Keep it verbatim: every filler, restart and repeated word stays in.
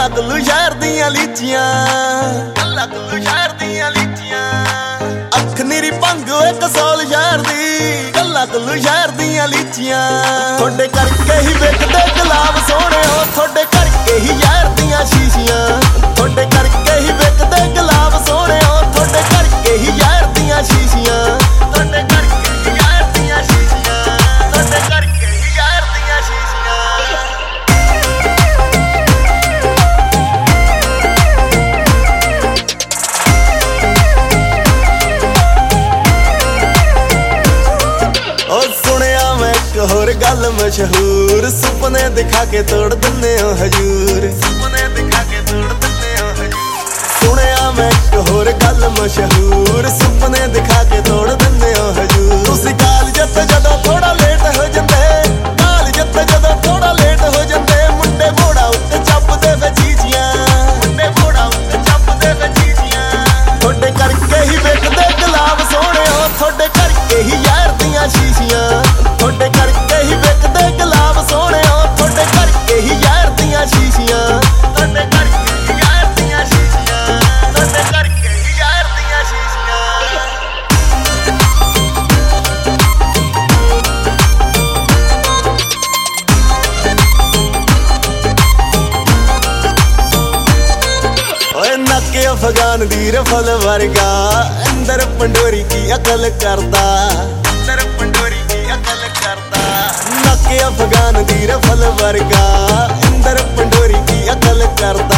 ਗੱਲਾਂ ਗੁੱਲੂ ਸ਼ਹਿਰ ਦੀਆਂ ਲੀਚੀਆਂ, ਗੱਲਾਂ ਗੁੱਲੂ ਸ਼ਹਿਰ ਦੀਆਂ ਲੀਚੀਆਂ। ਅੱਖ ਨੀਰੀ ਭੰਗ ਓਏ ਕਸੌਲ ਸ਼ਹਿਰ ਦੀ, ਗੱਲਾਂ ਗੁੱਲੂ ਸ਼ਹਿਰ ਦੀਆਂ ਲੀਚੀਆਂ। ਤੁਹਾਡੇ ਕਰਕੇ ਹੀ ਵਿਕਦੇ ਗੁਲਾਬ ਸੋਹਣਿਓ, ਤੁਹਾਡੇ ਕਰਕੇ ਹੀ ਯਾਰ ਦੀਆਂ ਸ਼ੀਸ਼ੀਆਂ। ਤੁਹਾਡੇ ਕਰਕੇ ਹੀ ਵਿਕਦੇ ਗੁਲਾਬ ਸੋਹਣਿਓ, ਤੁਹਾਡੇ ਕਰਕੇ ਹੀ ਯਾਰ ਦੀਆਂ ਸ਼ੀਸ਼ੀਆਂ। ਤੁਹਾਡੇ ਕਰਕੇ ਹੀ ਯਾਰ ਦੀਆਂ ਸ਼ੀਸ਼ੀਆਂ, ਤੁਹਾਡੇ ਕਰਕੇ ਹੀ ਯਾਰ ਦੀਆਂ ਸ਼ੀਸ਼ੀਆਂ। ਓ ਸੁਣਿਆ ਮੈਂ ਇੱਕ ਹੋਰ ਗੱਲ ਮਸ਼ਹੂਰ, ਸੁਪਨੇ ਦਿਖਾ ਕੇ ਤੋੜ ਦਿੰਦੇ ਹੋ ਹਜੂਰ, ਸੁਪਨੇ ਦਿਖਾ ਕੇ ਤੋੜ ਦਿੰਦੇ ਹੋ ਹਜੂਰ। ਸੁਣਿਆ ਮੈਂ ਇੱਕ ਹੋਰ ਗੱਲ ਮਸ਼ਹੂਰ, ਸੁਪਨੇ ਦਿਖਾ ਕੇ ਤੋੜ ਦਿੰਦੇ ਹੋ ਹਜੂਰ। ਤੁਸੀਂ ਕਾਲਜ ਤੇ ਜਦੋਂ ਥੋੜਾ ਲੇਟ ਹੋ ਜਾਂਦੇ, ਕਾਲਜ ਤੇ ਜਦੋਂ ਥੋੜਾ ਲੇਟ ਹੋ ਜਾਂਦੇ, ਮੁੰਡੇ ਮੋੜਾ ਉੱਤੇ ਚੱਪਦੇ ਵੇ ਜੀਜੀਆਂ, ਮੁੰਡੇ ਮੋੜਾ ਉੱਤੇ ਚੱਪਦੇ ਵੇ ਜੀਜੀਆਂ। ਤੁਹਾਡੇ ਕਰਕੇ ਹੀ ਵਿਕਦੇ ਗੁਲਾਬ ਸੋਹਣਿਓ, ਤੁਹਾਡੇ ਕਰਕੇ ਹੀ ਯਾਰ ਦੀਆਂ ਸ਼ੀਸ਼ੀਆਂ। ਤੁਹਾਡੇ ਕਰਕੇ ਹੀ ਵਿਕਦੇ ਗੁਲਾਬ ਸੋਹਣਿਓ, ਤੁਹਾਡੇ ਕਰਕੇ ਹੀ ਯਾਰ ਦੀਆਂ ਸ਼ੀਸ਼ੀਆਂ। ਤੁਹਾਡੇ ਕਰਕੇ ਹੀ ਯਾਰ ਦੀਆਂ ਸ਼ੀਸ਼ੀਆਂ, ਤੁਹਾਡੇ ਕਰਕੇ ਹੀ ਯਾਰ ਦੀਆਂ ਸ਼ੀਸ਼ੀਆਂ। ਓਏ ਨੱਕ ਅਫਗਾਨ ਦੀ ਰਫਲ ਵਰਗਾ, ਅੰਦਰ ਪੰਡੋਰੀ ਕੀ ਅਕਲ ਕਰਦਾ, ਅੰਦਰ ਪੰਡੋਰੀ ਕੀ ਅਕਲ ਕਰਦਾ। ਨੱਕ ਅਫਗਾਨ ਦੀ ਰਫਲ ਵਰਗਾ, ਅੰਦਰ ਪੰਡੋਰੀ ਕੀ ਅਕਲ ਕਰਦਾ।